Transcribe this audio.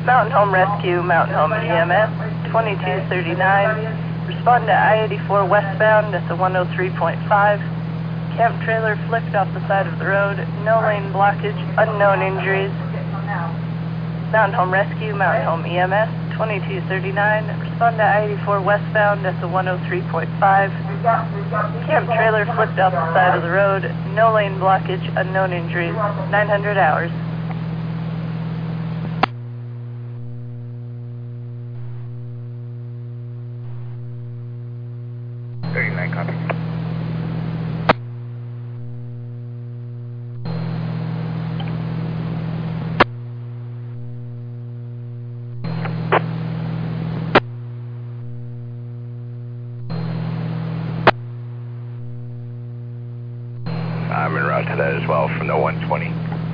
Mountain Home Rescue, Mountain Home EMS, 2239. Respond to I-84 westbound at the 103.5. Camp trailer flipped off the side of the road. No lane blockage, unknown injuries. Mountain Home Rescue, Mountain Home EMS, 2239. Respond to I-84 westbound at the 103.5. Camp trailer flipped off the side of the road. No lane blockage, unknown injuries. 900 hours. 39 copy. I'm en route to that as well from the 120.